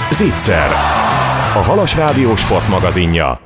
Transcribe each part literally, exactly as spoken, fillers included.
Zicser, a Halas Rádió sportmagazinja.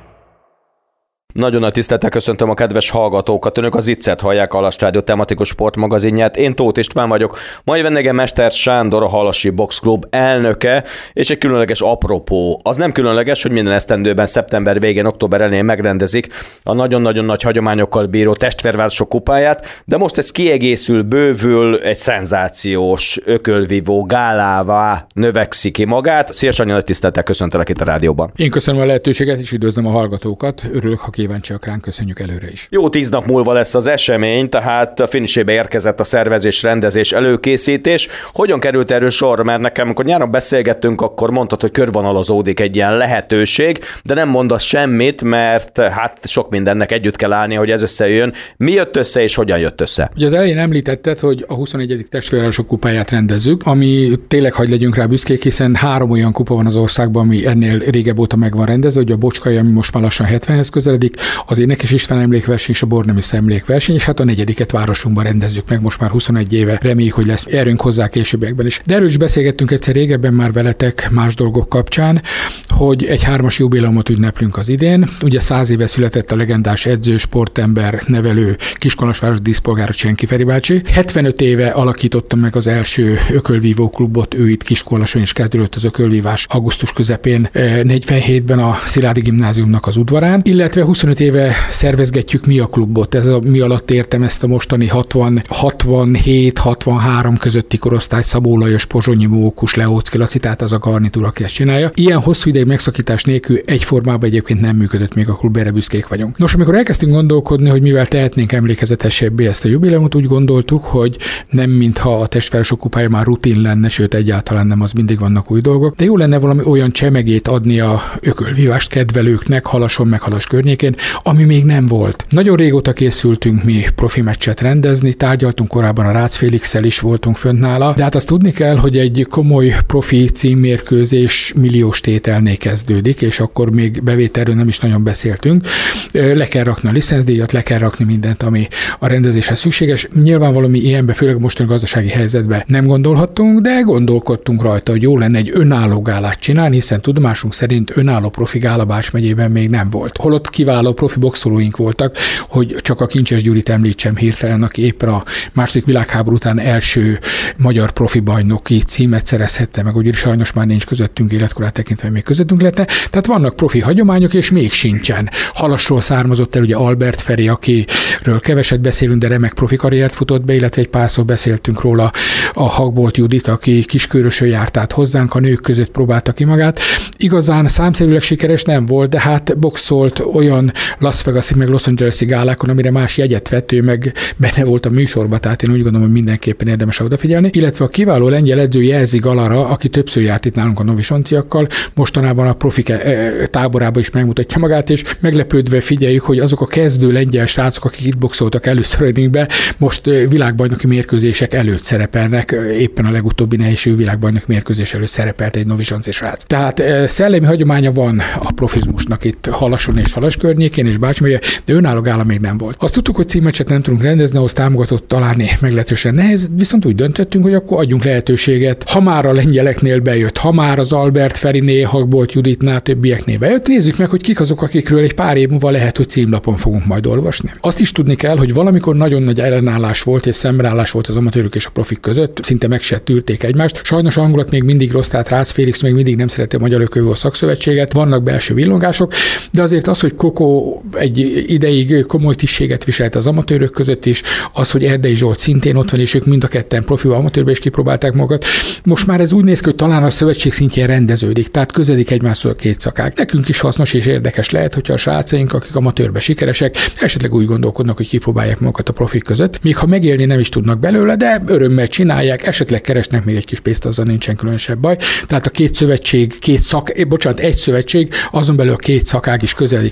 Nagyon nagy tisztelettel köszöntöm a kedves hallgatókat. Önök az Zicsert hallják, a Halas Rádió tematikus sportmagazinját. Én Tóth István vagyok. Mai vendégem Mester Sándor, a Halasi Box Klub elnöke, és egy különleges apropó. Az nem különleges, hogy minden esztendőben szeptember végén, október elején megrendezik a nagyon-nagyon nagy hagyományokkal bíró Testvérvárosok kupáját, de most ez kiegészül, bővül, egy szenzációs, ökölvívó gálává növekszik ki magát. Szia Sanyi, nagy tisztelettel köszöntelek itt a rádióban. Én köszönöm a lehetőséget, és üdvözlöm a hallgatókat. Örülök, ha kíváncsiak ránk, köszönjük előre is. Jó tíz nap múlva lesz az esemény, tehát a finisébe érkezett a szervezés, rendezés, előkészítés. Hogyan került erről sor? Mert nekem, amikor nyáron beszélgettünk, akkor mondtad, hogy körvonalazódik egy ilyen lehetőség, de nem mondasz semmit, mert hát sok mindennek együtt kell állni, hogy ez összejöjjön. Mi jött össze, és hogyan jött össze? Ugye az elején említetted, hogy a huszonegyedik Testvérvárosok kupáját rendezzük, ami tényleg hagy legyünk rá büszkék, hiszen három olyan kupa van az országban, ami ennél régebb óta meg van rendezve, hogy a Bocskai, ami most már lassan hetvenhez közeledik, az Énekes István emlékverseny és a Bornemiszt emlékverseny, és hát a negyediket városunkban rendezzük meg most már huszonegy éve. Reméljük, hogy lesz erőnk hozzá későbbiekben is. De erről is beszélgettünk egyszer régebben már veletek más dolgok kapcsán, hogy egy hármas jubileumot ünneplünk az idén. Ugye száz éve született a legendás edző, sportember, nevelő, Kiskolmasváros díszpolgára Csenki Feri bácsi. hetvenöt éve alakította meg az első ökölvívó klubot, ő itt Kiskolason is kezdődött az ökölvívás augusztus közepén, negyvenhétben a Szilágyi Gimnáziumnak az udvarán, illetve huszonöt éve szervezgetjük mi a klubot. Ez a mi alatt értem ezt a mostani hatvan, hatvanhét hatvanhárom közötti korosztály, Szabó Lajos, Pozsonyi Mókus, Leóczki Laci, tehát az a garnitúra, aki ezt csinálja. Ilyen hosszú ideig megszakítás nélkül egyformában egyébként nem működött még a klub, erre büszkék vagyunk. Nos, amikor elkezdtünk gondolkodni, hogy mivel tehetnénk emlékezetesebbé ezt a jubileumot, úgy gondoltuk, hogy nem mintha a Testvérvárosok kupája már rutin lenne, sőt egyáltalán nem, az mindig vannak új dolgok, de jó lenne valami olyan csemegét adni a ökölvívást kedvelőknek Halason, meg Halas környékén, ami még nem volt. Nagyon régóta készültünk mi profi meccset rendezni, tárgyaltunk korábban a Rácz Félixsel is, voltunk fönt nála, de hát azt tudni kell, hogy egy komoly profi címmérkőzés milliós tételnél kezdődik, és akkor még bevételről nem is nagyon beszéltünk. Le kell rakni a licencdíjat, le kell rakni mindent, ami a rendezéshez szükséges. Nyilván valami ilyenbe, főleg mostani gazdasági helyzetben nem gondolhattunk, de gondolkodtunk rajta, hogy jó lenne egy önálló gálát csinálni, hiszen tudomásunk szerint önálló profi gála Bács megyében még nem volt. Holott kiváló profi boxolóink voltak, hogy csak a Kincses Gyurit említsem hirtelen, aki éppen a második világháború után első magyar profi bajnoki címet szerezhette meg, hogy sajnos már nincs közöttünk, életkorát tekintve még közöttünk lenne. Tehát vannak profi hagyományok, és még sincsen. Halasról származott el ugye Albert Feri, akiről keveset beszélünk, de remek profi karriert futott be, illetve egy pár szó beszéltünk róla, a Hagbolt Judit, aki Kiskörösön járt át hozzánk, a nők között próbálta ki magát. Igazán számszerűleg sikeres nem volt, de hát boxolt olyan Las Vegas-i meg Los Angeles-i gálákon, amire más jegyet vett, ő meg benne volt a műsorban, tehát én úgy gondolom, hogy mindenképpen érdemes odafigyelni. Illetve a kiváló lengyel edző Jerzy Galara, aki többször járt itt nálunk a novisonciakkal, mostanában a profik táborában is megmutatja magát, és meglepődve figyeljük, hogy azok a kezdő lengyel srácok, akik itt boxoltak először ringbe, most világbajnoki mérkőzések előtt szerepelnek, éppen a legutóbbi nehézségű világbajnoki mérkőzés előtt szerepelt egy novisonci srác. Tehát szellemi hagyománya van a profizmusnak itt Halason és Halas környékén és Bács megye, de önálló gála még nem volt. Azt tudtuk, hogy címmeccset nem tudunk rendezni, ahhoz támogatott találni meglehetősen nehéz, viszont úgy döntöttünk, hogy akkor adjunk lehetőséget. Ha már a lengyeleknél bejött, ha már az Albert Ferinél, Hagbolt Juditnál, többieknél bejött, nézzük meg, hogy kik azok, akikről egy pár év múlva lehet, hogy címlapon fogunk majd olvasni. Azt is tudni kell, hogy valamikor nagyon nagy ellenállás volt és szembenállás volt az amatőrök és a profik között, szinte meg se tűrték egymást. Sajnos a hangulat még mindig rossz, tehát Rácz Félix még mindig nem szereti a Magyar Ökölvívó Szakszövetséget, vannak belső villongások, de azért az, hogy Kokó egy ideig komoly tisztséget viselt az amatőrök között is, az, hogy Erdei Zsolt szintén ott van, és ők mind a ketten profi amatőrbe is kipróbálták magukat. Most már ez úgy néz ki, hogy talán a szövetség szintjén rendeződik, tehát közeledik egymáshoz a két szakák. Nekünk is hasznos és érdekes lehet, hogyha a srácaink, akik amatőrbe sikeresek, esetleg úgy gondolkodnak, hogy kipróbálják magukat a profik között, még ha megélni nem is tudnak belőle, de örömmel csinálják, esetleg keresnek még egy kis pénzt, azzal nincsen különösebb baj. Tehát a két szövetség, két szak, bocsánat, egy szövetség, azon belül a két szakág is közeledik egymáshoz.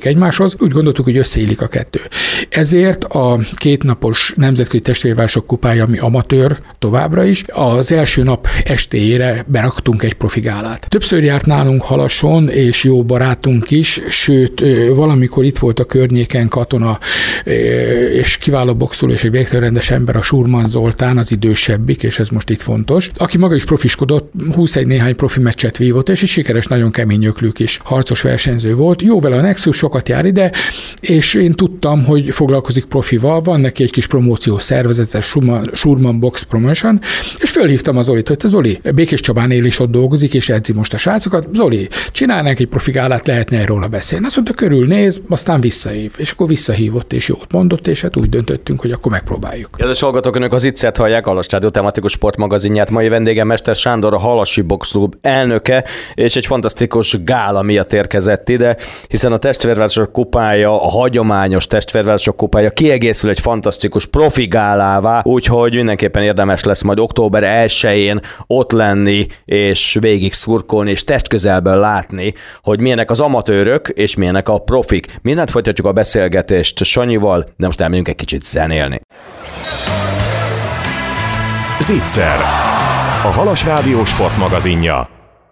testvérválláshoz. Úgy gondoltuk, hogy összeillik a kettő. Ezért a kétnapos nemzetközi testvérvállások kupája, ami amatőr továbbra is, az első nap estéjére beraktunk egy profigálát. Többször járt nálunk Halason, és jó barátunk is, sőt, valamikor itt volt a környéken katona, és kiváló boxoló, és egy végtelen rendes ember, a Surman Zoltán, az idősebbik, és ez most itt fontos, aki maga is profiskodott, húsz néhány profi meccset vívott, és is sikeres, nagyon kemény öklük is, harcos versenyző volt. Jó vele a Nexus, sokat jár ide, és én tudtam, hogy foglalkozik profival, van neki egy kis promóciós szervezet, ez Surman Box Promotion, és fölhívtam az Zolit, hogy te Zoli, Békés Csabán él is ott dolgozik, és edzi most a srácokat. Zoli, csinálnánk egy profigálát, lehetne róla beszélni. Azt mondta, körülnéz, aztán visszahív. És akkor visszahívott, és jót mondott, és hát úgy döntöttünk, hogy akkor megpróbáljuk. Kedves hallgatók, önök az Itzert hallják, a Halas Rádió tematikus sportmagazinját. Mai vendégem Mester Sándor, a Halasi Box Club elnöke, és egy fantasztikus gála miatt érkezett ide, hiszen a testvérvállások kupája, a hagyományos testvérvállások kupája kiegészül egy fantasztikus profi gálává, úgyhogy mindenképpen érdemes lesz majd október elsején ott lenni, és végig szurkolni, és testközelből látni, hogy milyenek az amatőrök, és milyenek a profik. Mindent folytatjuk a beszélgetést Sanyival, de most elmegyünk egy kicsit zenélni. Zicser, a Halas Rádió sportmagazinja.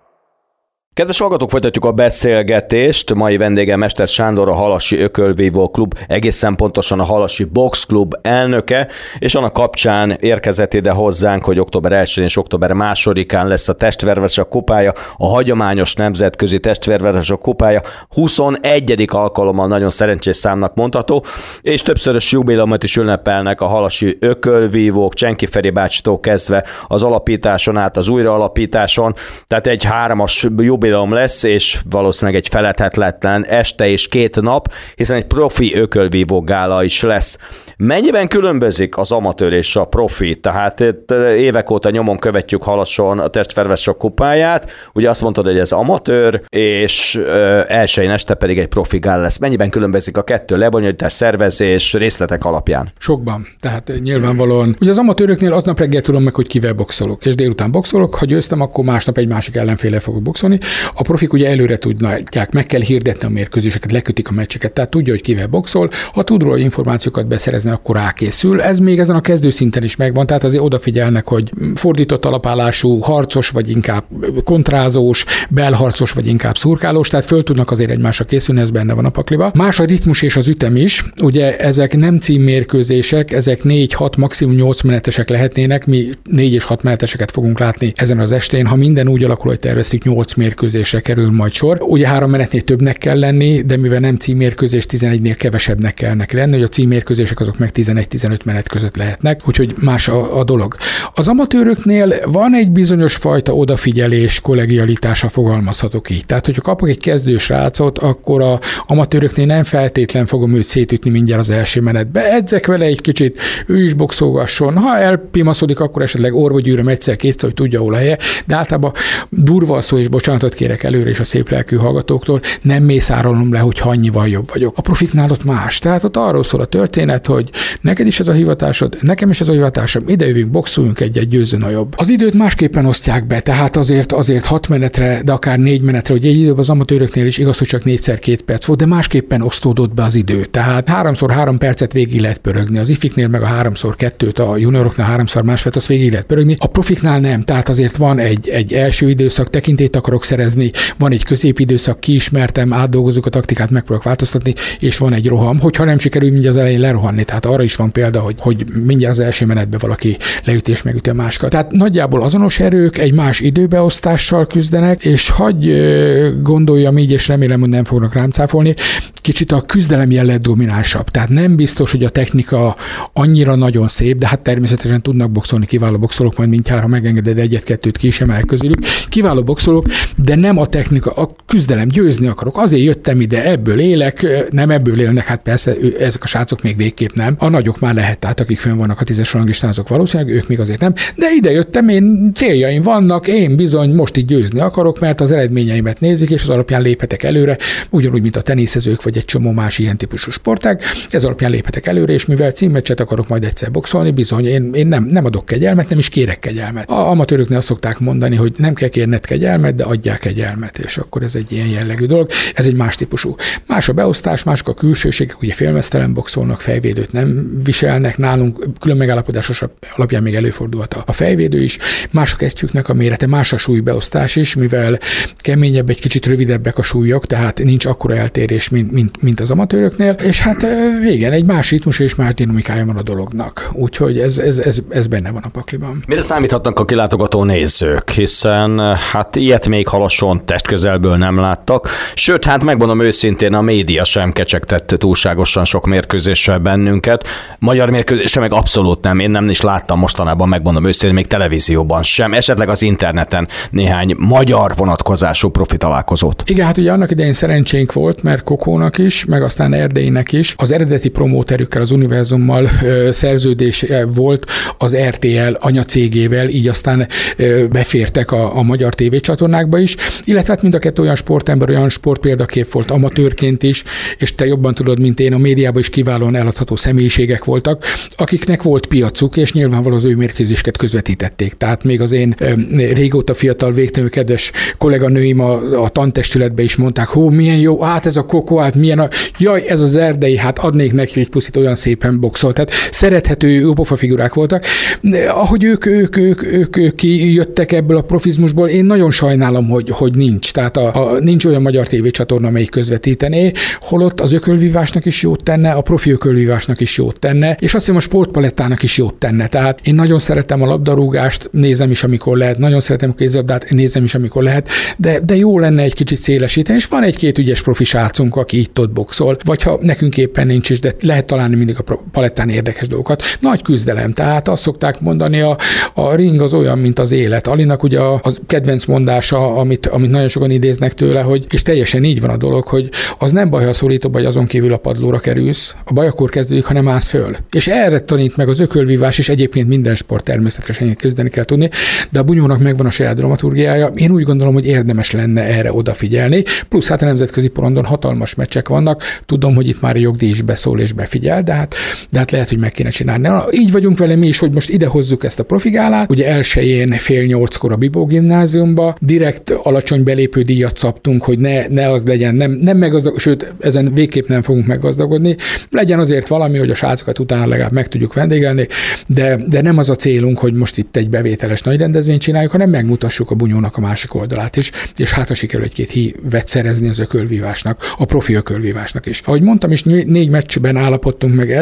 Kedves hallgatók, folytatjuk a beszélgetést. Mai vendégem Mester Sándor, a Halasi Ökölvívó Klub, egészen pontosan a Halasi Box Club elnöke, és annak kapcsán érkezett ide hozzánk, hogy október elsején és október másodikán lesz a testvérvállások kupája, a hagyományos nemzetközi testvérvállások kupája, huszonegyedik alkalommal, nagyon szerencsés számnak mondható, és többszörös jubileumot is ünnepelnek a halasi ökölvívók, Csenki Feri bácsitól kezdve az alapításon át az újraalapításon, tehát egy hármas jubileum lesz, és valószínűleg egy feledhetetlen este és két nap, hiszen egy profi ökölvívó gála is lesz. Mennyiben különbözik az amatőr és a profi? Tehát évek óta nyomon követjük Halason a testvérvállások kupáját, ugye azt mondtad, hogy ez amatőr, és ö, elsőjén este pedig egy profi gála lesz. Mennyiben különbözik a kettő lebonyolítás, szervezés, részletek alapján? Sokban. Tehát nyilvánvalóan. Ugye az amatőröknél aznap reggel tudom meg, hogy kivel boxolok, és délután boxolok, ha győztem, akkor másnap egy másik ellenféle fogok boxolni. A profik ugye előre tudják, meg kell hirdetni a mérkőzéseket, lekötik a meccseket, tehát tudja, hogy kivel boxol. Ha tud róla információkat beszerezni, akkor rákészül. Ez még ezen a kezdőszinten is megvan, tehát azért odafigyelnek, hogy fordított alapállású, harcos, vagy inkább kontrázós, belharcos, vagy inkább szurkálós, tehát föl tudnak azért egymásra készülni, ez benne van a pakliba. Más a ritmus és az ütem is. Ugye ezek nem címmérkőzések, ezek négy, hat, maximum nyolc menetesek lehetnének, mi négy és hat meneteseket fogunk látni ezen az estén. Ha minden úgy alakul, hogy terveztük, nyolc mérkőzésre kerül majd sor. Ugye három menetnél többnek kell lenni, de mivel nem címmérkőzés, tizenegynél kevesebbnek kellnek lenni, hogy a címmérkőzések azok meg tizenegy-tizenöt menet között lehetnek, úgyhogy más a, a dolog. Az amatőröknél van egy bizonyos fajta odafigyelés, kollegialitása, fogalmazhatok így. Tehát, hogyha kapok egy kezdős rácot, akkor a amatőröknél nem feltétlen fogom őt szétütni mindjárt az első menetbe. Edzek vele egy kicsit, ő is boxolgasson. Ha elpimaszodik, akkor esetleg orva gyűröm egyszer, kétszer, hogy tudja, hol a helye, de általában durva a szó, és bocsánatot kérek előre és a szép lelkű hallgatóktól, nem mészárolom le, hogy annyival jobb vagyok. A profiknál ott más. Tehát ott arról szól a történet, hogy neked is ez a hivatásod, nekem is ez a hivatásom, ide jövünk, boxoljunk egyet, győzzön a jobb. Az időt másképpen osztják be, tehát azért azért hat menetre, de akár négy menetre, hogy egy időben az amatőröknél is igaz, hogy csak négyszer két perc volt, de másképpen osztódott be az idő. Tehát háromszor három percet végig lehet pörögni. Az ifiknél meg a háromszor kettőt, a junioroknál háromszor másfélt, azt végig lehet pörögni. A profiknál nem, tehát azért van egy, egy első időszak, tekintélyt akarok szerezni, van egy középidőszak, kiismertem, átdolgozunk a taktikát, megpróbálok változtatni, és van egy roham, hogyha nem sikerül mindjárt az elején lerohanni. Tehát arra is van példa, hogy, hogy mindjárt az első menetben valaki leüti és megüti a másikat. Tehát nagyjából azonos erők egy más időbeosztással küzdenek, és hagy gondoljam így, és remélem, hogy nem fognak rám cáfolni, kicsit a küzdelem jelleg dominánsabb. Tehát nem biztos, hogy a technika annyira nagyon szép, de hát természetesen tudnak boxolni, kiváló boxolók, majd mindjárt, ha megengeded, egyet-kettőt ki is emelek közülük. Kiváló boxolók, de nem a technika, a küzdelem, győzni akarok. Azért jöttem ide, ebből élek, nem ebből élnek, hát persze ezek a srácok még végképp nem. A nagyok már lehet, tehát akik fönn vannak a tízes ranglistán, azok valószínűleg, ők még azért nem. De ide jöttem, én céljaim vannak, én bizony most így győzni akarok, mert az eredményeimet nézik, és az alapján léphetek előre, ugyanúgy, mint a teniszezők, vagy egy csomó más ilyen típusú sportág. Ez alapján léphetek előre, és mivel címmeccset akarok majd egyszer boxolni, bizony én, én nem, nem adok kegyelmet, nem is kérek kegyelmet. A amatőröknél azt szokták mondani, hogy nem kell kérned kegyelmet, de adják kegyelmet, és akkor ez egy ilyen jellegű dolog. Ez egy más típusú. Más a beosztás, mások a külsőségek, ugye félmeztelen boxolnak, fejvédőt nem viselnek, nálunk külön megállapodásos alapján még előfordulhat a fejvédő is, más a kesztyűknek a mérete, más a súlybeosztás is, mivel keményebb, egy kicsit rövidebbek a súlyok, tehát nincs akkora eltérés, mint, mint, mint az amatőröknél, és hát igen, egy más ritmus és más dinamikája van a dolognak. Úgyhogy ez, ez, ez, ez benne van a pakliban. Mire számíthatnak a kilátogató nézők, hiszen hát ilyet még Halason testközelből nem láttak, sőt, hát megmondom őszintén, a média sem kecsegtett túlságosan sok mérkőzéssel bennünket. Magyar mérkőzéssel meg abszolút nem, én nem is láttam mostanában, megmondom őszintén, még televízióban sem, esetleg az interneten néhány magyar vonatkozású profi találkozót. Igen, hát ugye annak idején szerencsénk volt, mert Kokónak is, meg aztán Erdélynek is. Az eredeti promóterükkel, az Univerzummal ö, szerződés volt az er té el anyacégével, így aztán ö, befértek a, a magyar tévécsatornákba is, illetve hát mind a kettő olyan sportember, olyan sportpéldakép volt amatőrként is, és te jobban tudod, mint én, a médiában is kiválóan eladható személyiségek voltak, akiknek volt piacuk, és nyilvánvalóan az ő mérkőzéseket közvetítették. Tehát még az én ö, régóta fiatal, végtelenül kedves kolléganőim a, a tantestületben is mondták, hó, milyen jó, hát ez a Kokó, hát milyen a, jaj, ez az Erdei, hát adnék neki egy puszit, olyan szépen boxolt. Tehát szerethető, jópofa figurák voltak. Ahogy ők, ők, ők, ők, ők kijöttek ebből a profizmusból, én nagyon sajnálom, hogy, hogy nincs. Tehát a, a, nincs olyan magyar tévécsatorna, amelyik közvetítené, holott az ökölvívásnak is jót tenne, a profi ökölvívásnak is jót tenne, és azt hiszem a sportpalettának is jót tenne. Tehát én nagyon szeretem a labdarúgást, nézem is, amikor lehet, nagyon szeretem a kézilabdát, nézem is, amikor lehet, de, de jó lenne egy kicsit szélesíteni, és van egy-két ügyes profi srácunk, aki itt ott boxol, vagy ha nekünk éppen nincs is, de lehet találni mindig a palettán érdekes dolgokat. Nagy küzdelem, tehát azt szokták mondani, a, a ring az olyan, mint az élet. Alinak ugye a, a kedvenc mondása, amit, amit nagyon sokan idéznek tőle, hogy, és teljesen így van a dolog, hogy az nem baj, ha szorítóbb vagy azon kívül a padlóra kerülsz, a baj akkor kezdődik, ha nem állsz föl. És erre tanít meg az ökölvívás, és egyébként minden sport természetesen küzdeni kell tudni, de a bunyónak megvan a saját dramaturgiája. Én úgy gondolom, hogy érdemes lenne erre odafigyelni, plusz hát a nemzetközi porondon hatalmas meccsek vannak, tudom, hogy itt már a jogdíj is beszól és befigyel, de hát, de hát lehet, hogy meg kéne csinálni. Na, így vagyunk vele mi is, hogy most ide hozzuk ezt a profigálát, ugye elsőjén fél nyolckor a Bibó gimnáziumba, direkt alacsony belépő díjat szabtunk, hogy ne, ne az legyen, nem, nem meggazdag, sőt, ezen végképp nem fogunk meggazdagodni, legyen azért valami, hogy a srácokat utána legalább meg tudjuk vendégelni, de, de nem az a célunk, hogy most itt egy bevételes nagy rendezvényt csináljuk, hanem megmutassuk a bunyónak a másik oldalát is, és hát ha sikerül egy-két hívet szerezni az ökölvívásnak, a profi ökölvívásnak is. Ahogy mondtam is, négy meccsben állapodtunk meg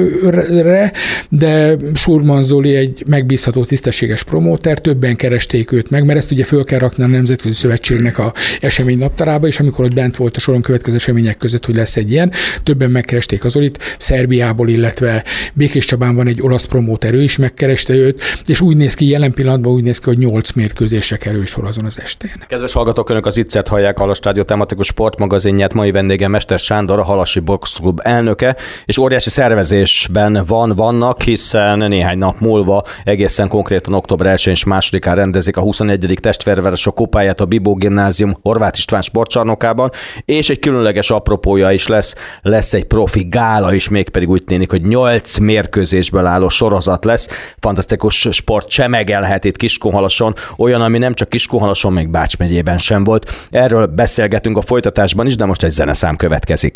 előre, de Surman Zoli egy megbízható, tisztességes promóter, többen keresték őt meg, mert ezt ugye föl kell rakni a Nemzetközi Szövetségnek a esemény naptarába, és amikor ott bent volt a soron következő események között, hogy lesz egy ilyen, többen megkeresték az Zolit, Szerbiából, illetve Békés Csabán van egy olasz promóter, ő is megkereste őt, és úgy néz ki, jelen pillanatban úgy néz ki, hogy nyolc mérkőzésre kerül sor azon az estén. Kedves hallgatók, önök az Iccet hallják, Halas Rádió tematikus sportmagazinját, mai vendége Mester Sándor, a Halasi Box Club elnöke, és óriási szervezésben van, vannak, hiszen néhány nap múlva, egészen konkrétan október elsején és másodikán rendezik a huszonegyedik testvérvárosok kupáját a Bibó gimnázium Horváth István sportcsarnokában, és egy különleges apropója is lesz, lesz egy profi gála is, mégpedig úgy tűnik, hogy nyolc mérkőzésből álló sorozat lesz. Fantasztikus sport csemegelhet itt Kiskunhalason, olyan, ami nem csak Kiskunhalason, még Bács megyében sem volt. Erről beszélgetünk a folytatásban is, de most egy zeneszám következik.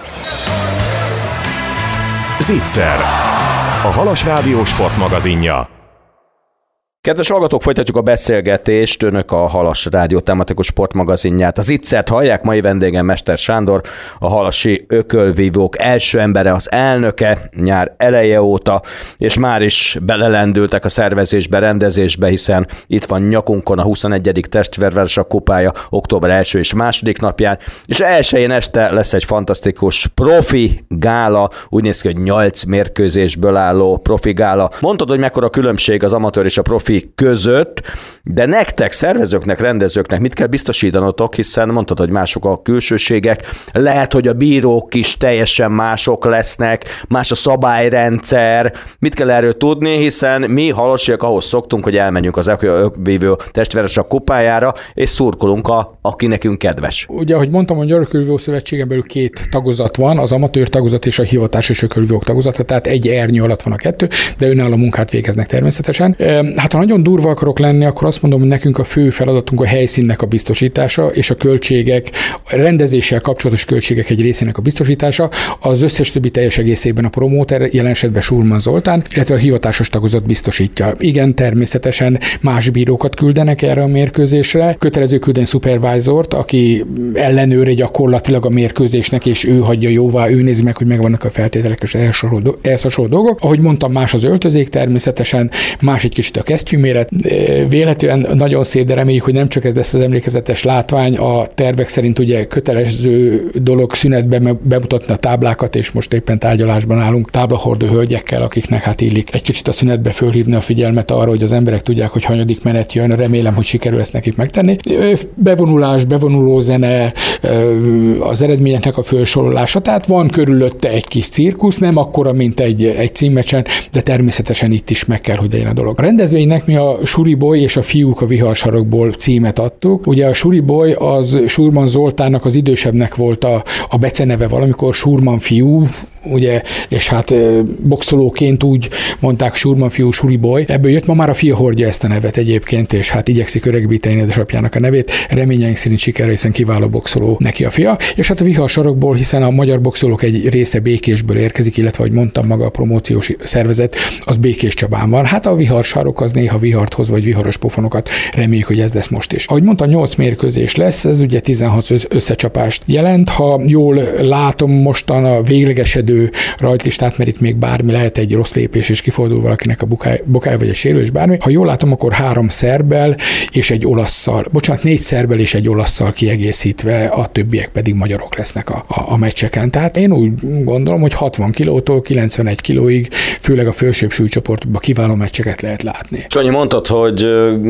Zicser, a Halas Rádió sportmagazinja. Kedves hallgatók, folytatjuk a beszélgetést, önök a Halas Rádió tematikus sportmagazinját. Az Iccert hallják, mai vendégem Mester Sándor, a halasi ökölvívók első embere, az elnöke nyár eleje óta, és már is belelendültek a szervezésbe, rendezésbe, hiszen itt van nyakunkon a huszonegyedik testvérvárosok kupája október első és második napján, és elsőjén este lesz egy fantasztikus profi gála, úgy néz ki, hogy nyolc mérkőzésből álló profi gála. Mondtad, hogy mekkora különbség az amatőr és a profi között, de nektek, szervezőknek, rendezőknek mit kell biztosítanotok, hiszen mondtad, hogy mások a külsőségek, lehet, hogy a bírók is teljesen mások lesznek, más a szabályrendszer, mit kell erről tudni, hiszen mi halasiak ahhoz szoktunk, hogy elmenjünk az ökölvívő testvérvárosok kupájára, és szurkolunk, a, aki nekünk kedves. Ugye, ahogy mondtam, hogy a ökölvívó szövetségen belül két tagozat van, az amatőr tagozat és a hivatásos ökölvívók tagozata, tehát egy ernyő alatt van a kettő, de önálló munkát végeznek természetesen. Hát Ha nagyon durva akarok lenni, akkor azt mondom, hogy nekünk a fő feladatunk a helyszínnek a biztosítása, és a költségek, a rendezéssel kapcsolatos költségek egy részének a biztosítása, az összes többi teljes egészében a promóter, jelen esetben Schurman Zoltán, illetve a hivatásos tagozat biztosítja. Igen, természetesen más bírókat küldenek erre a mérkőzésre, kötelező küldeni supervisort, aki ellenőre gyakorlatilag a mérkőzésnek, és ő hagyja jóvá, ő nézi meg, hogy megvannak a feltételek és ehhez hasonló dolgok. Ahogy mondtam, más az öltözék természetesen, más egy kicsit a kesztyűméret. Véletlenül nagyon szép, de reméljük, hogy nem csak ez lesz az emlékezetes látvány. A tervek szerint ugye kötelező dolog szünetben bemutatni a táblákat, és most éppen tárgyalásban állunk táblahordó hölgyekkel, akiknek hát illik egy kicsit a szünetbe fölhívni a figyelmet arra, hogy az emberek tudják, hogy hanyadik menet jön. Remélem, hogy sikerül ezt nekik megtenni. Bevonulás, bevonuló zene, az eredményeknek a felsorolása, tehát van körülötte egy kis cirkusz, nem akkora, mint egy, egy címmeccsen, de természetesen itt is meg kell, hogy legyen a dolog. A rendezvénynek mi a Suriboly és a Fiúk a viharsarokból címet adtuk. Ugye a Suriboly az Schurman Zoltánnak, az idősebbnek volt a, a beceneve valamikor, Schurman fiú, ugye, és hát boxolóként úgy mondták Schurman fiú, Suriboly. Ebből jött, ma már a fia hordja ezt a nevet egyébként, és hát igyekszik öregbíteni édesapjának a nevét. Reményeink szerint sikerül, hiszen kiváló boxoló neki a fia. És hát a viharsarokból, hiszen a magyar boxolók egy része Békésből érkezik, illetve, ahogy mondtam, maga a promóciós szervezet, az Békés Csabán van. Hát a viharsarok az néha vihart hoz, vagy viharos pofonokat. Reméljük, hogy ez lesz most is. Ahogy mondtam, nyolc mérkőzés lesz, ez ugye tizenhat összecsapást jelent. Ha jól látom mostan a véglegesedő rajtlistát, mert itt még bármi lehet, egy rossz lépés, és kifordul valakinek a bukály, bukály vagy egy sérülés, bármi. Ha jól látom, akkor három szerbbel és egy olasszal, bocsánat, négy szerbbel és egy olasszal kiegészítve, a többiek pedig magyarok lesznek a, a, a meccseken. Tehát én úgy gondolom, hogy hatvan kilótól kilencvenegy kilóig, főleg a felsőbb súlycsoportban kiváló meccseket lehet látni. Sanyi, mondtad, hogy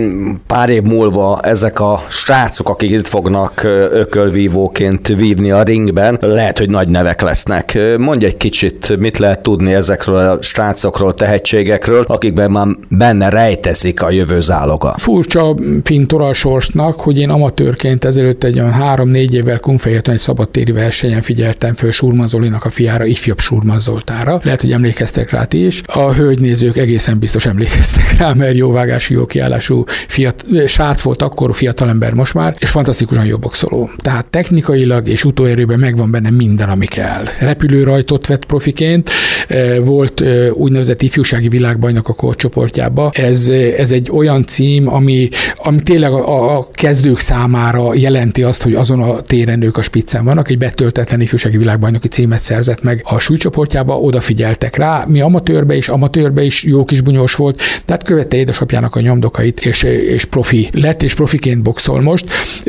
pár év múlva ezek a srácok, akik itt fognak ökölvívóként vívni a ringben, lehet, hogy nagy nevek lesznek. Mondj egy kicsit, mit lehet tudni ezekről a srácokról, tehetségekről, akikben már benne rejtezik a jövő záloga. Furcsa fintora a sorsnak, hogy én amatőrként ezelőtt egy olyan három-négy évvel Kunféljeton egy szabadtéri versenyen figyeltem föl Schurman Zolinak a fiára, ifjabb Schurman Zoltára. Lehet, hogy emlékeztek rá ti is. A hölgynézők egészen biztos emlékeztek rá, mert jóvágású, jó kiállású fiat, srác volt akkor, fiatalember most már, és fantasztikusan jó boxoló. Tehát technikailag és utóerőben megvan benne minden, ami kell. Repülőrajtot vett profiként, volt úgynevezett ifjúsági világbajnok a korcsoportjába. Ez, ez egy olyan cím, ami, ami tényleg a, a kezdők számára jelenti azt, hogy azon a téren ők a spiccen vannak. Egy betöltetlen ifjúsági világbajnoki címet szerzett meg a súlycsoportjába, odafigyeltek rá. Mi amatőrbe is, amatőrbe is jó kis bunyós volt, tehát követte édesapjának a nyomdokait, és, és profi lett, és profiként boxol most.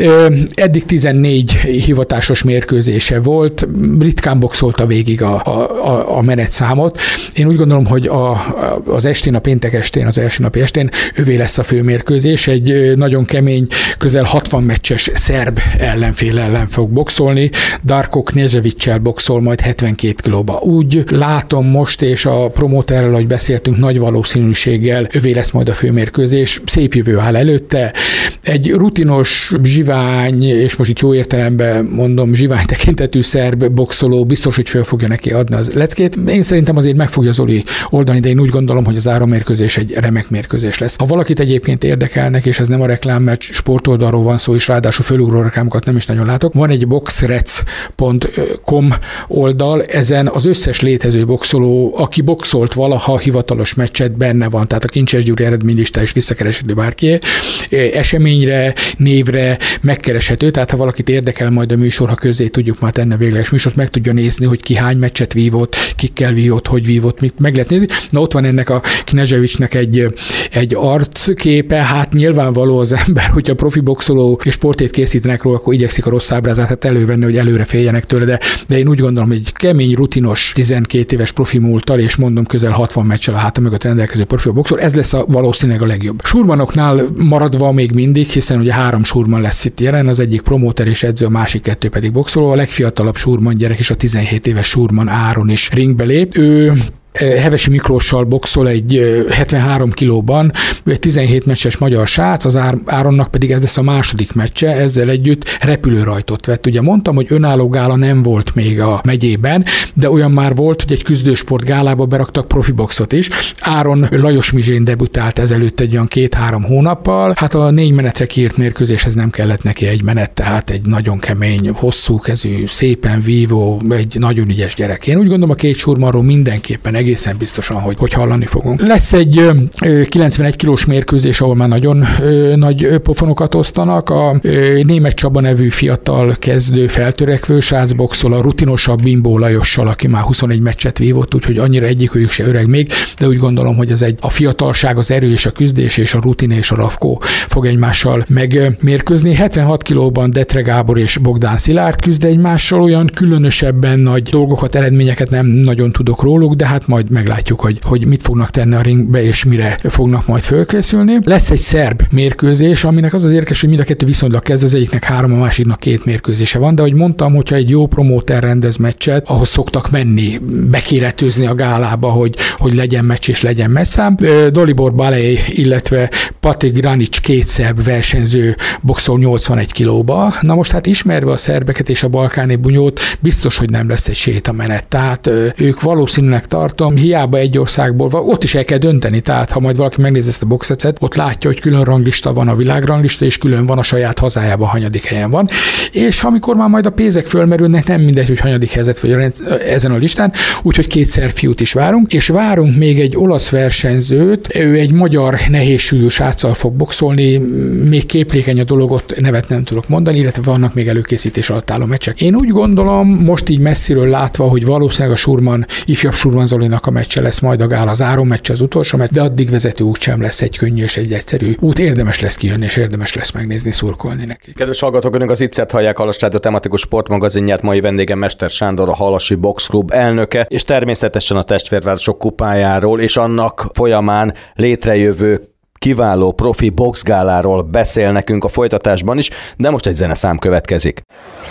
Eddig tizennégy hivatásos mérkőzése volt, ritkán boxolta végig a, a, a, a menetszámot. Én úgy gondolom, hogy a, az estén, a péntek estén, az első napi estén övé lesz a főmérkőzés. Egy nagyon kemény, közel hatvan meccses szerb ellenfél ellen fog boxolni. Darko Kneževićsel boxol majd hetvenkét kilóba. Úgy látom most, és a promóterrel, ahogy beszéltünk, nagy valószínűséggel övé lesz majd a főmérkőzés. Szép jövő áll előtte. Egy rutinos, zsivány, és most itt jó értelemben mondom, zsivány tekintetű szerb boxoló biztos, hogy föl fogja neki adni az leckét. Én szerintem azért meg fogja Zoli oldani, de én úgy gondolom, hogy az áramérkőzés egy remek mérkőzés lesz. Ha valakit egyébként érdekelnek, és ez nem a reklám, mert sportoldalról van szó, és ráadásul fölugró reklámokat nem is nagyon látok, van egy boxrec pont com oldal, ezen az összes létező boxoló, aki boxolt valaha hivatalos meccset, benne van, tehát a Kincses Gyuri eredménylista is visszakereshető bárki. Eseményre, névre megkereshető, tehát ha valakit érdekel majd a műsor, ha közé tudjuk már tenni a végleges műsort, meg tudja nézni, hogy ki hány meccset vívott, kikkel vívott, hogy vívott, mit meg lehet nézni. Na ott van ennek a Kneževićnek egy, egy arcképe, hát nyilvánvaló az ember, hogyha profi boxoló és sportét készítenek róla, akkor igyekszik a rossz ábrázát elővenni, hogy előre féljenek tőle, de, de én úgy gondolom, hogy egy kemény, rutinos, tizenkét éves profi múlttal, és mondom közel hatvan meccsel a háta mögött rendelkező profi boxoló, ez lesz a valószínűleg a legjobb. Schurmanoknál maradva még mindig, hiszen ugye három Schurman lesz itt jelen, az egyik promóter és edző, a másik kettő pedig boxoló, a legfiatalabb Schurman gyerek és a tizenhét éves Schurman Áron is ringbe lép. Ő Hevesi Miklóssal boxol egy hetvenhárom kilóban, egy tizenhét meccses magyar srác, az Áronnak pedig ez lesz a második meccse, ezzel együtt repülőrajtot vett. Ugye mondtam, hogy önálló gála nem volt még a megyében, de olyan már volt, hogy egy küzdősport gálába beraktak profi boxot is. Áron Lajos Mizsén debütált ezelőtt egy olyan két-három hónappal, hát a négy menetre kiírt mérkőzéshez nem kellett neki egy menet, tehát egy nagyon kemény, hosszú kezű, szépen vívó, egy nagyon ügyes gyerek. Én úgy gondolom, a két Schurmanról mindenképpen egészen biztosan, hogy, hogy hallani fogunk. Lesz egy ö, kilencvenegy kilós mérkőzés, ahol már nagyon ö, nagy ö, pofonokat osztanak. A ö, Németh Csaba nevű fiatal kezdő feltörekvő srác boxol a rutinosabb Bimbó Lajossal, aki már huszonegy meccset vívott, úgyhogy annyira egyikőjük se öreg még, de úgy gondolom, hogy ez egy a fiatalság, az erő és a küzdés és a rutin és a rafkó fog egymással megmérkőzni. hetvenhat kilóban Detre Gábor és Bogdán Szilárd küzd egymással, olyan különösebben nagy dolgokat, eredményeket nem nagyon tudok róluk, de hát majd meglátjuk, hogy, hogy mit fognak tenni a ringbe, és mire fognak majd fölkészülni. Lesz egy szerb mérkőzés, aminek az az érdekes, hogy mind a kettő viszonylag kezd, az egyiknek három, a másiknak két mérkőzése van, de ahogy mondtam, hogyha egy jó promóter rendez meccset, ahhoz szoktak menni, bekéretőzni a gálába, hogy, hogy legyen meccs és legyen messzám. Dalibor Balej, illetve Patrik Granic, két szerb versenyző boxol nyolcvanegy kilóba. Na most hát ismerve a szerbeket és a balkáni bunyót, biztos, hogy nem lesz egy sétamenet. Tehát ők valószínűleg tartom, hiába egy országból van, ott is el kell dönteni, tehát ha majd valaki megnézi ezt a boxecet, ott látja, hogy külön ranglista van a világranglista, és külön van a saját hazájában, hanyadik helyen van. És amikor már majd a pénzek fölmerülnek, nem mindegy, hogy hanyadik helyzet vagy ezen a listán, úgyhogy kétszer fiút is várunk, és várunk még egy olasz versenyzőt, ő egy magyar nehézsúlyú sráccal fog boxolni, még képlékeny a dolog, ott nevet nem tudok mondani, illetve vannak még előkészítés alatt álló meccsek. Én úgy gondolom, most így messziről látva, hogy valószínűleg a Schurman, ifjabb Schurman Zolinak a meccse lesz majd a gála, az Áron meccs az utolsó meccs, de addig vezető út sem lesz egy könnyű és egy egyszerű út. Érdemes lesz kijönni, és érdemes lesz megnézni, szurkolni neki. Kedves hallgatók, önök az Iccet hallják, Halas Rádió tematikus sportmagazinját, mai vendégem Mester Sándor, a Halasi Box Klub elnöke, és természetesen a Testvérvárosok kupájáról és annak folyamán létrejövő kiváló profi boxgáláról beszél nekünk a folytatásban is, de most egy zeneszám következik.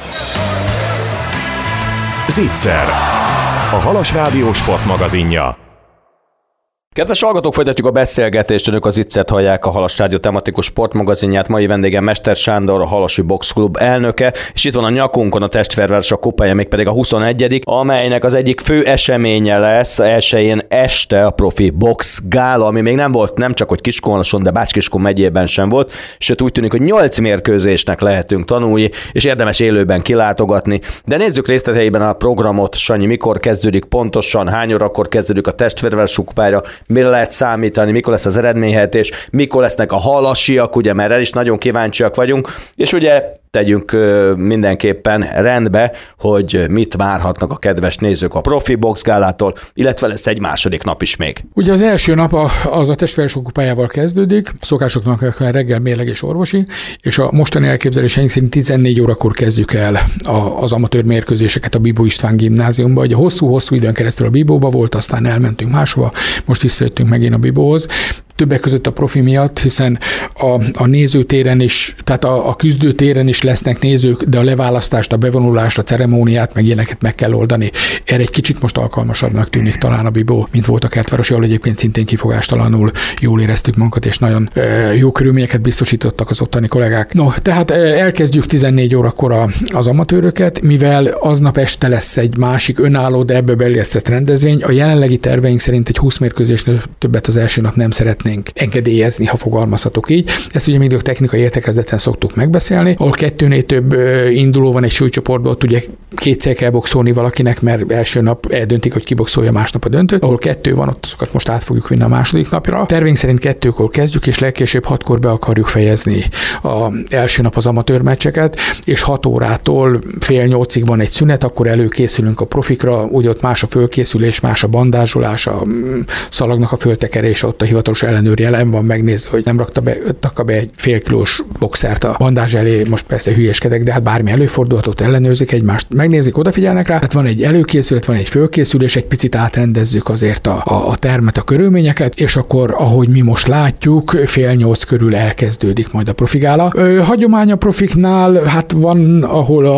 Zicser, a Halas Rádió sportmagazinja. Kedves hallgatók, folytatjuk a beszélgetést, önök az Iccet hallják, a Halas Rádió tematikus sportmagazinját, mai vendégem Mester Sándor, a Halasi Box Klub elnöke, és itt van a nyakunkon a Testvérvárosok kupája, mégpedig a huszonegyedik, amelynek az egyik fő eseménye lesz elsőjén este a profi box gála, ami még nem volt, nem csak hogy Kiskunhalason, de Bács-Kiskun megyében sem volt, sőt úgy tűnik, hogy nyolc mérkőzésnek lehetünk tanulni, és érdemes élőben kilátogatni. De nézzük részleteiben a programot, Sanyi, mikor kezdődik pontosan, hány órakor kezdődik a Testvérvárosok kupája, mire lehet számítani, mikor lesz az eredményhetés, mikor lesznek a halasiak, ugye, mert el is nagyon kíváncsiak vagyunk, és ugye tegyünk mindenképpen rendbe, hogy mit várhatnak a kedves nézők a profi boxgálától, illetve lesz egy második nap is még. Ugye az első nap az a Testvérvárosok kupájával kezdődik, szokásoknak reggel mérleg és orvosi, és a mostani elképzeléseink szerint tizennégy órakor kezdjük el az amatőr mérkőzéseket a Bibó István gimnáziumban. Ugye hosszú-hosszú időn keresztül a Bibóba volt, aztán elmentünk máshova, most visszajöttünk megint a Bibóhoz. Többek között a profi miatt, hiszen a, a nézőtéren is, tehát a, a küzdőtéren is lesznek nézők, de a leválasztást, a bevonulást, a ceremóniát, meg ilyeneket meg kell oldani. Erre egy kicsit most alkalmasabbnak tűnik talán a Bibó, mint volt a Kertvárosi, ahol egyébként szintén kifogástalanul jól éreztük magunkat, és nagyon e, jó körülményeket biztosítottak az ottani kollégák. No, tehát e, elkezdjük tizennégy órakor a, az amatőröket, mivel aznap este lesz egy másik önálló, de ebbe beillesztett rendezvény. A jelenlegi terveink szerint egy húsz mérkőzésnél többet az első nap nem szeretnénk engedélyezni, ha fogalmazhatok így. Ezt ugye mindig a technikai értekezleten szoktuk megbeszélni, ahol kettőnél több induló van egy súlycsoportban, ott ugye kétszer kell boxolni valakinek, mert első nap eldöntik, hogy kiboxolja, másnap a döntőt. Ahol kettő van, ott azokat most át fogjuk vinni a második napra. Tervénk szerint kettőkor kezdjük, és legkésőbb hatkor be akarjuk fejezni az első nap az amatőr meccseket, és hat órától fél nyolcig van egy szünet, akkor előkészülünk a profikra, úgy ott más a fölkészülés, más a bandázsolás, a szalagnak a föltekerése, ott a hivatalos ellenőr jelen van, megnézve, hogy nem rakta be, rakta be egy fél kilós boxert a bandázs elé, most persze hülyeskedek, de hát bármi előfordulhat, ott ellenőrzik egymást, megnézik, odafigyelnek rá, hát van egy előkészület, van egy fölkészülés, egy picit átrendezzük azért a, a, a termet, a körülményeket, és akkor, ahogy mi most látjuk, fél nyolc körül elkezdődik majd a profigála. Ö, hagyomány a profiknál, hát van, ahol a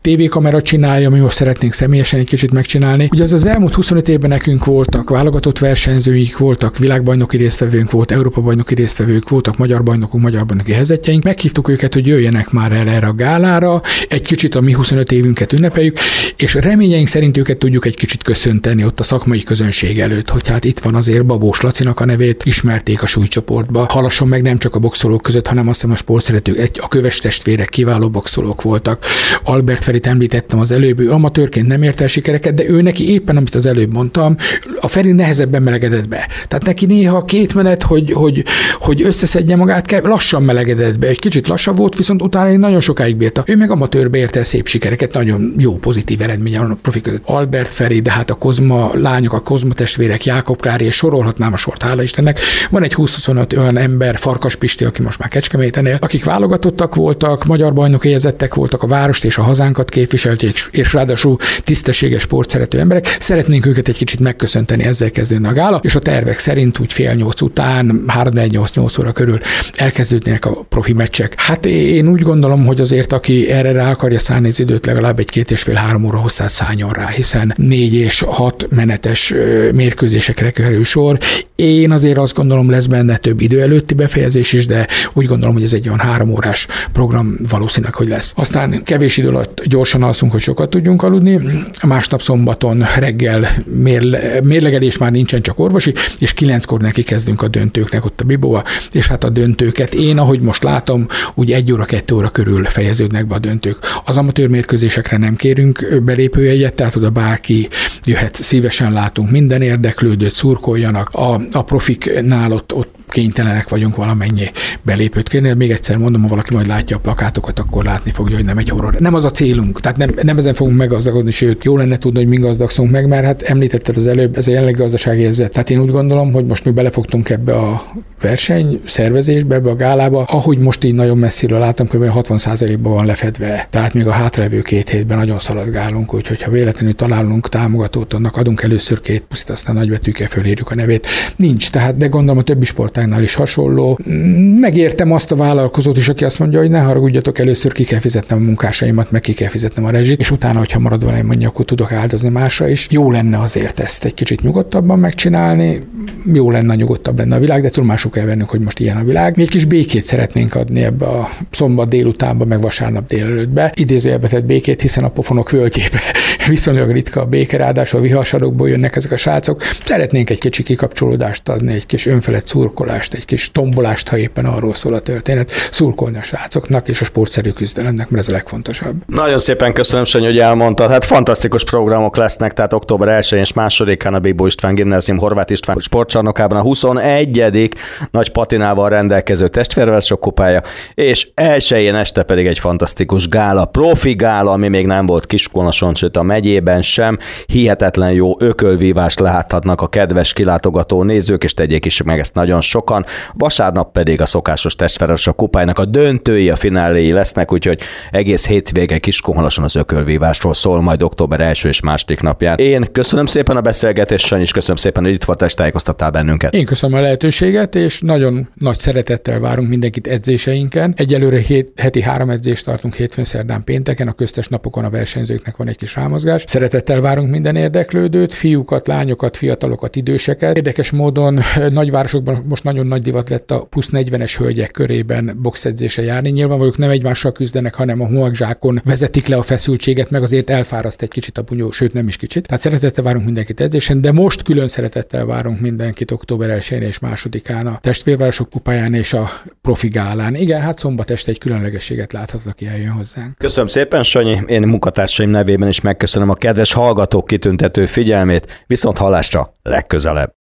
tévékamera csinálja, mi most szeretnénk személyesen egy kicsit megcsinálni. Ugye az az elmúlt huszonöt évben nekünk voltak válogatott versenyzőink, voltak világbajnoki résztvevőnk, volt Európa-bajnoki résztvevők, voltak magyar bajnokunk, magyar bajnoki helyzetjeink. Meghívtuk őket, hogy jöjjenek már el erre a gálára, egy kicsit a mi huszonöt évünket ünnepeljük, és reményeink szerint őket tudjuk egy kicsit köszönteni ott a szakmai közönség előtt, hogy hát itt van azért Babós Lacinak a nevét, ismerték a súlycsoportba. Halasson meg nem csak a boxolók között, hanem azt hiszem a sportszeretők, a Köves testvérek kiváló boxolók voltak. Albert Ferit említettem az előbb, ő amatőrként nem ért el sikereket, de ő neki éppen, amit az előbb mondtam, a Feri nehezebben melegedett be. Tehát neki néha két menet, hogy, hogy, hogy összeszedje magát, lassan melegedett be. Egy kicsit lassabb volt, viszont utána én nagyon sokáig bírta. Ő meg amatőrbe ért el szép sikereket, nagyon jó, pozitív eredménye van a profi között. Albert Feri, de hát a Kozma lányok, a Kozma testvérek, Jákob Klári, és sorolhatnám a sort, hála Istennek. Van egy húsz-huszonöt olyan ember, Farkas Pisti, aki most már Kecskeméten él, akik válogatottak voltak, magyar bajnoki helyezettek voltak, a várost és a hazánkat képviselték, és ráadásul tisztességes sportszerető emberek. Szeretnénk őket egy kicsit megköszönteni, ezzel kezdődne a gála, és a tervek szerint úgy fél nyolc után, három nyolc nyolc óra körül elkezdődnének a profi meccsek. Hát én úgy gondolom, hogy azért, aki erre rá akarja szállni az időt, legalább egy két és fél három óra hosszát szálljon rá, hiszen négy és hat menetes mérkőzésekre kerül sor. Én azért azt gondolom, lesz benne több idő előtti befejezés is, de úgy gondolom, hogy ez egy olyan három órás program valószínűleg, hogy lesz. Aztán kevés idő alatt gyorsan alszunk, hogy sokat tudjunk aludni. Másnap szombaton reggel mérle, mérlegelés már nincsen, csak orvosi, és kilenckor neki kezdünk a döntőknek ott a Bibóba, és hát a döntőket én, ahogy most látom, úgy egy óra, kettő óra körül fejeződnek be a döntők. Az amatőr mérkőzésekre nem kérünk belépőjegyet, tehát oda bárki jöhet, szívesen látunk minden érdeklődőt, szurkoljanak. A, a profiknál ott, ott kénytelenek vagyunk valamennyi belépőt kérni. Még egyszer mondom, ha valaki majd látja a plakátokat, akkor látni fogja, hogy nem egy horror. Nem az a célunk, tehát nem, nem ezen fogunk meggazdagodni, sőt, jó lenne tudni, hogy mi gazdagszunk meg, mert hát említetted az előbb, ez a jelenlegi gazdasági helyzet. Tehát én úgy gondolom, hogy most mi belefogtunk ebbe a verseny szervezésbe, ebbe a gálába, ahogy most így nagyon messziről látom, kb. hatvan százalékban van lefedve. Tehát még a hátralevő két hétben nagyon szaladgálunk, úgyhogy ha véletlenül találunk támogatót, annak adunk először két puszt, aztán nagybetűkkel fölírjuk a nevét. Nincs, tehát de gondolom a többi sportágnál is hasonló. Megértem azt a vállalkozót is, aki azt mondja, hogy ne haragudjatok, először ki kell fizetnem a munkásaimat, meg ki kell fizetnem a rezsit, és utána, hogyha marad valami mondja, akkor tudok áldozni másra is. Jó lenne azért ezt egy kicsit nyugodtabban megcsinálni, jó lenne, nyugodtabb lenne a világ, de tudomásul kell vennünk, hogy most ilyen a világ. Mi egy kis békét szeretnénk adni ebbe a szombat délutánba, meg vasárnap délelőttbe. Idézőjelbe tett békét, hiszen a pofonok völgyébe viszonylag ritka a béke, ráadásul a viharsadokból jönnek ezek a srácok. Szeretnénk egy kicsi kikapcsolódást adni, egy kis önfelett szurkolást, egy kis tombolást, ha éppen arról szól a történet, szurkolni a srácoknak és a sportszerű küzdelemnek, mert ez a legfontosabb. Nagyon szépen köszönöm, Sanyi, hogy elmondtad. Hát fantasztikus programok lesznek, tehát október elsején és másodikán a Bibó István Gimnázium Horváth István sportcsarnokában a huszonegyedik nagy patinával rendelkező testvérverseny kupája, és elsején este pedig egy fantasztikus gála, profi gála, ami még nem volt Kiskunhason, sőt a megyében sem. Hihetetlen jó ökölvívást láthatnak a kedves kilátogató nézők, és tegyék is meg ezt nagyon sokan. Vasárnap pedig a szokásos testvérverseny kupájának a döntői, a fináléi lesznek, úgyhogy egész hétvége Kiskunhalason az ökölvívásról szól, majd október első és második napján. Én köszönöm szépen a beszélgetést, Sanyi, és köszönöm szépen, hogy itt voltál és tájékoztattál bennünket. Én köszönöm a lehetőséget, és nagyon nagy szeretettel várunk mindenkit edzéseinken. Egyelőre hét, heti három edzést tartunk hétfőn, szerdán, pénteken, a köztes napokon a versenyzőknek van egy kis rámozgás. Szeretettel várunk minden érdeklődőt, fiúkat, lányokat, fiatalokat, időseket. Érdekes módon nagyvárosokban most nagyon nagy divat lett a plusz negyvenes hölgyek körében boxedzésre járni. Nyilvánvalóan nem egymással küzdenek, hanem a homlokzsákon vezetik le a feszültséget, meg azért elfáraszt egy kicsit a bunyó, sőt nem is kicsit. Tehát szeretettel várunk mindenkit edzésen, de most külön szeretettel várunk mindenkit október elsején és másodikán a testvérvárosok kupáján és a profi gálán. Igen, hát szombat este egy különlegességet láthatok, aki eljön hozzánk. Köszönöm szépen, Sanyi. Én munkatársaim nevében is megköszönöm a kedves hallgatók kitüntető figyelmét, viszont hallásra legközelebb.